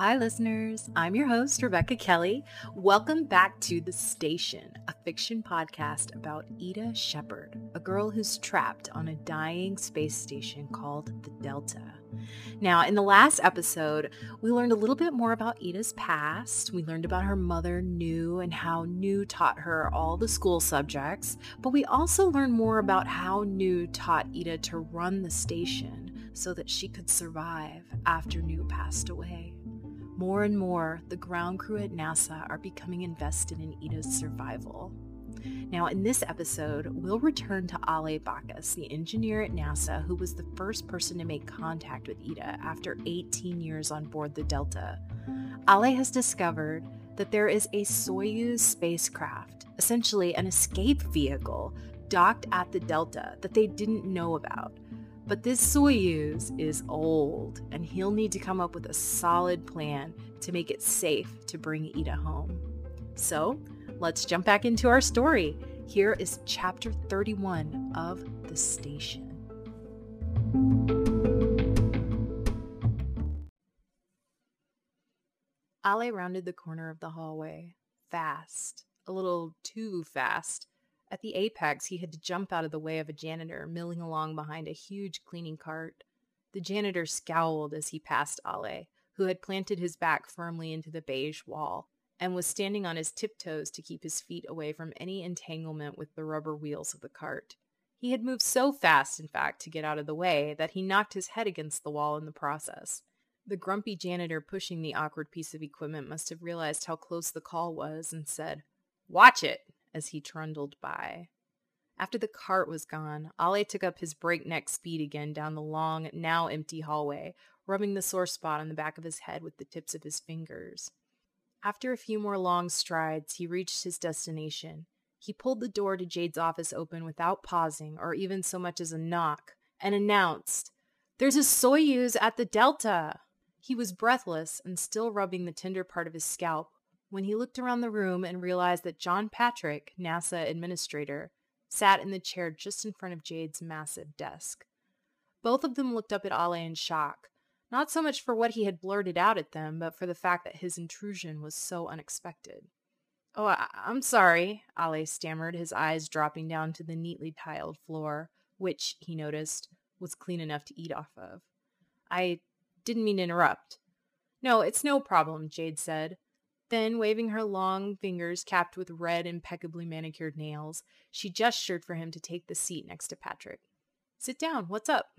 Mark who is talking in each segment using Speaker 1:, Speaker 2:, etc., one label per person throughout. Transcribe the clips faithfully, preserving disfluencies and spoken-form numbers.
Speaker 1: Hi, listeners. I'm your host, Rebecca Kelly. Welcome back to The Station, a fiction podcast about Ida Shepard, a girl who's trapped on a dying space station called the Delta. Now, in the last episode, we learned a little bit more about Ida's past. We learned about her mother, Nu, and how Nu taught her all the school subjects. But we also learned more about how Nu taught Ida to run the station so that she could survive after Nu passed away. More and more, the ground crew at NASA are becoming invested in Ida's survival. Now, in this episode, we'll return to Ale Bacchus, the engineer at NASA who was the first person to make contact with Ida after eighteen years on board the Delta. Ale has discovered that there is a Soyuz spacecraft, essentially an escape vehicle, docked at the Delta that they didn't know about. But this Soyuz is old, and he'll need to come up with a solid plan to make it safe to bring Ida home. So, let's jump back into our story. Here is chapter thirty-one of The Station. Ale rounded the corner of the hallway, fast, a little too fast. At the apex, he had to jump out of the way of a janitor milling along behind a huge cleaning cart. The janitor scowled as he passed Ale, who had planted his back firmly into the beige wall and was standing on his tiptoes to keep his feet away from any entanglement with the rubber wheels of the cart. He had moved so fast, in fact, to get out of the way that he knocked his head against the wall in the process. The grumpy janitor pushing the awkward piece of equipment must have realized how close the call was and said, "Watch it!" as he trundled by. After the cart was gone, Ale took up his breakneck speed again down the long, now empty hallway, rubbing the sore spot on the back of his head with the tips of his fingers. After a few more long strides, he reached his destination. He pulled the door to Jade's office open without pausing or even so much as a knock, and announced, "There's a Soyuz at the Delta!" He was breathless and still rubbing the tender part of his scalp when he looked around the room and realized that John Patrick, NASA administrator, sat in the chair just in front of Jade's massive desk. Both of them looked up at Ale in shock, not so much for what he had blurted out at them, but for the fact that his intrusion was so unexpected. "Oh, I- I'm sorry," Ale stammered, his eyes dropping down to the neatly tiled floor, which, he noticed, was clean enough to eat off of. "I didn't mean to interrupt." "No, it's no problem," Jade said. Then, waving her long fingers capped with red, impeccably manicured nails, she gestured for him to take the seat next to Patrick. "Sit down. What's up?"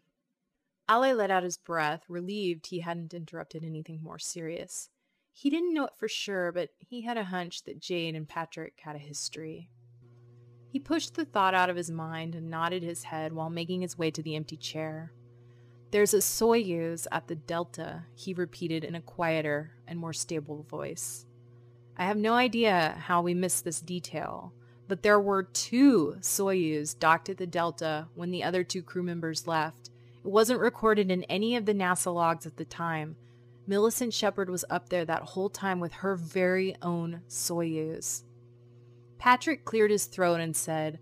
Speaker 1: Ale let out his breath, relieved he hadn't interrupted anything more serious. He didn't know it for sure, but he had a hunch that Jade and Patrick had a history. He pushed the thought out of his mind and nodded his head while making his way to the empty chair. "There's a Soyuz at the Delta," he repeated in a quieter and more stable voice. "I have no idea how we missed this detail, but there were two Soyuz docked at the Delta when the other two crew members left. It wasn't recorded in any of the NASA logs at the time. Millicent Shepard was up there that whole time with her very own Soyuz." Patrick cleared his throat and said,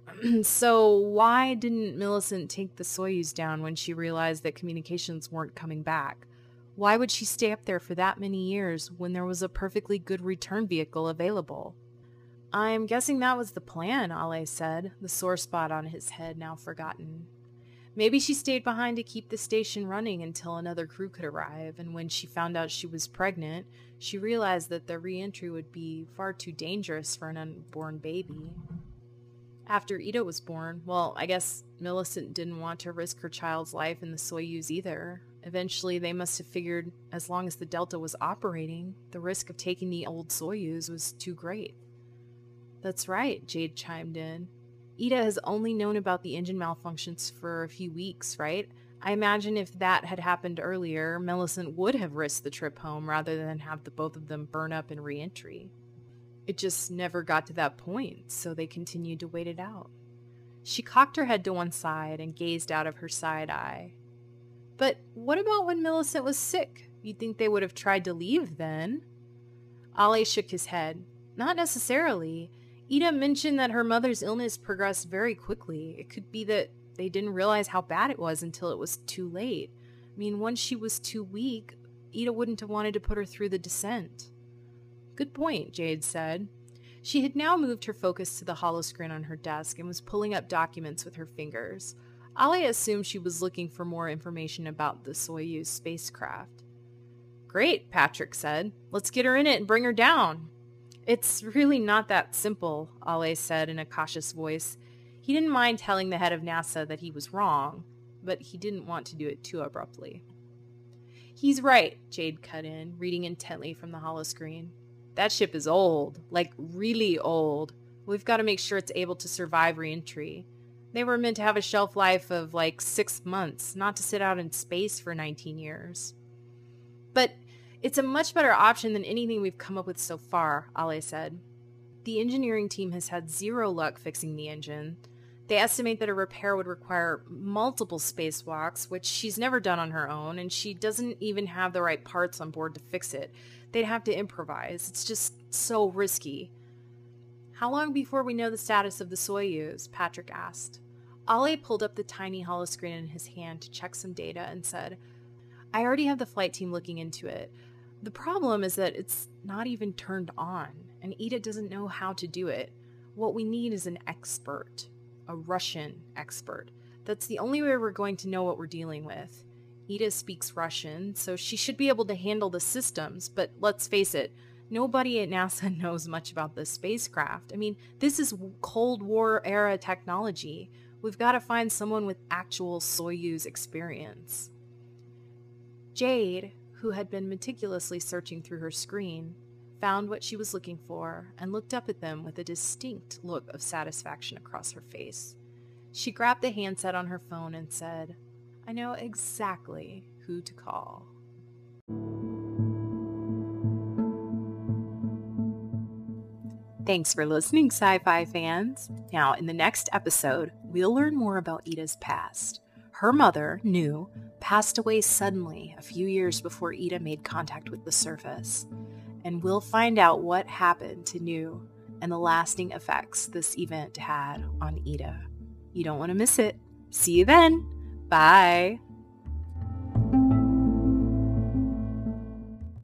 Speaker 1: "So why didn't Millicent take the Soyuz down when she realized that communications weren't coming back? Why would she stay up there for that many years when there was a perfectly good return vehicle available?" "I'm guessing that was the plan," Ale said, the sore spot on his head now forgotten. "Maybe she stayed behind to keep the station running until another crew could arrive, and when she found out she was pregnant, she realized that the re-entry would be far too dangerous for an unborn baby. After Ida was born, well, I guess Millicent didn't want to risk her child's life in the Soyuz either. Eventually, they must have figured as long as the Delta was operating, the risk of taking the old Soyuz was too great." "That's right," Jade chimed in. "Ida has only known about the engine malfunctions for a few weeks, right? I imagine if that had happened earlier, Millicent would have risked the trip home rather than have the both of them burn up in re-entry. It just never got to that point, so they continued to wait it out." She cocked her head to one side and gazed out of her side eye. "But what about when Millicent was sick? You'd think they would have tried to leave then?" Ale shook his head. "Not necessarily. Ida mentioned that her mother's illness progressed very quickly. It could be that they didn't realize how bad it was until it was too late. I mean, once she was too weak, Ida wouldn't have wanted to put her through the descent. Good point, Jade said. She had now moved her focus to the holoscreen on her desk and was pulling up documents with her fingers. Ali assumed she was looking for more information about the Soyuz spacecraft. Great, Patrick said. Let's get her in it and bring her down. It's really not that simple, Ali said in a cautious voice. He didn't mind telling the head of NASA that he was wrong, but he didn't want to do it too abruptly. He's right, Jade cut in, reading intently from the holoscreen. That ship is old, like really old. We've got to make sure it's able to survive re-entry. They were meant to have a shelf life of like six months, not to sit out in space for nineteen years. But it's a much better option than anything we've come up with so far, Ali said. The engineering team has had zero luck fixing the engine. They estimate that a repair would require multiple spacewalks, which she's never done on her own, and she doesn't even have the right parts on board to fix it. They'd have to improvise. It's just so risky. How long before we know the status of the Soyuz? Patrick asked. Ali pulled up the tiny holoscreen in his hand to check some data and said, I already have the flight team looking into it. The problem is that it's not even turned on, and Ida doesn't know how to do it. What we need is an expert, a Russian expert. That's the only way we're going to know what we're dealing with. Ida speaks Russian, so she should be able to handle the systems, but let's face it, nobody at NASA knows much about this spacecraft. I mean, this is Cold War era technology. We've got to find someone with actual Soyuz experience. Jade, who had been meticulously searching through her screen, found what she was looking for and looked up at them with a distinct look of satisfaction across her face. She grabbed the handset on her phone and said, I know exactly who to call. Thanks for listening, sci-fi fans. Now, in the next episode, we'll learn more about Ida's past. Her mother, Nu, passed away suddenly a few years before Ida made contact with the surface. And we'll find out what happened to Nu and the lasting effects this event had on Ida. You don't want to miss it. See you then. Bye.